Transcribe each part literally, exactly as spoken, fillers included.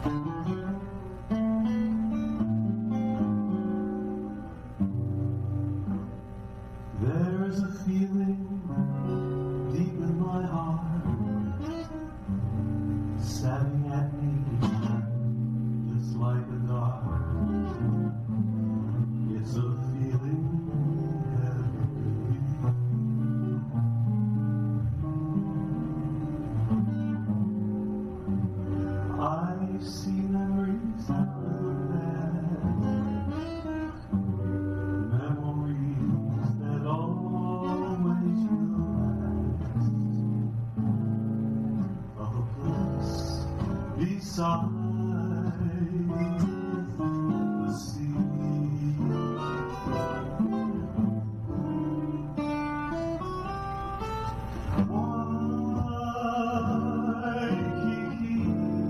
There's a feeling deep in my heart, stabbing at me just like a dart. It's a feeling heavy. I see memories of the past, memories that always will last, of a place beside the sea. Waikiki,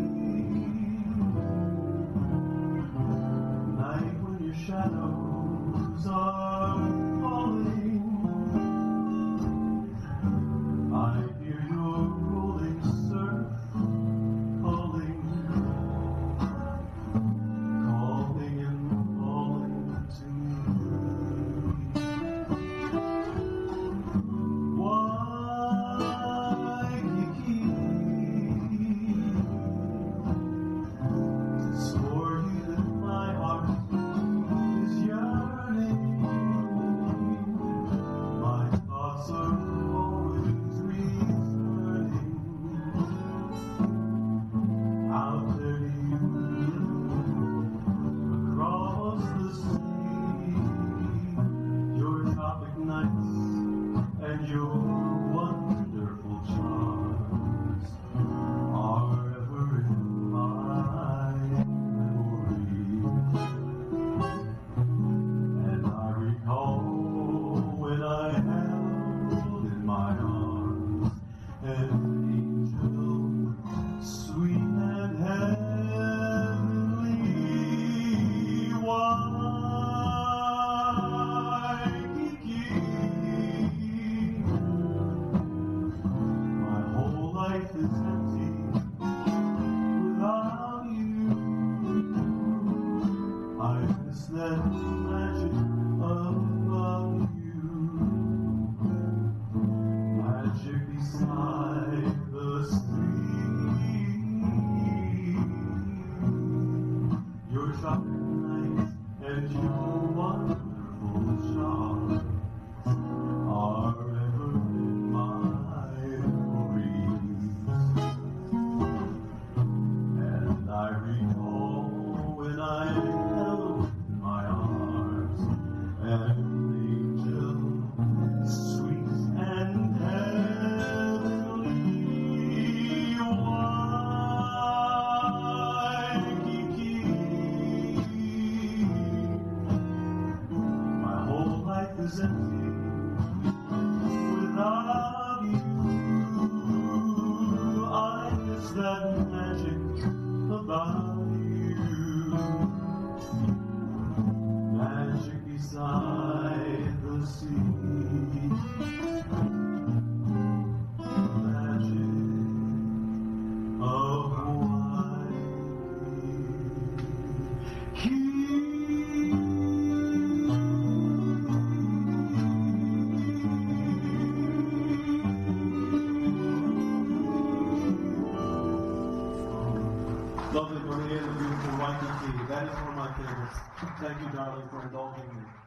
night when your shadows are falling, I hear your rolling surf calling, calling and calling to me. Waikiki, it's for you that my heart is yearning. My thoughts are always returning out there to you, across the sea. Your tropic nights and your wonderful charms are ever in my memory. And I recall when I held in my arms an angel sweet and heavenly. Waikiki, my whole life is empty without you. I miss that magic about you, magic beside the sea. Your tropic nights and your wonderful charms are ever in my memories. And I recall when I held in my arms an angel sweet and heavenly. Waikiki, my whole life is empty without you. I miss that magic about you, magic beside the sea, magic of Lovely Maria, the beautiful Waikiki. That is one of my favorites. Thank you, darling, for indulging me.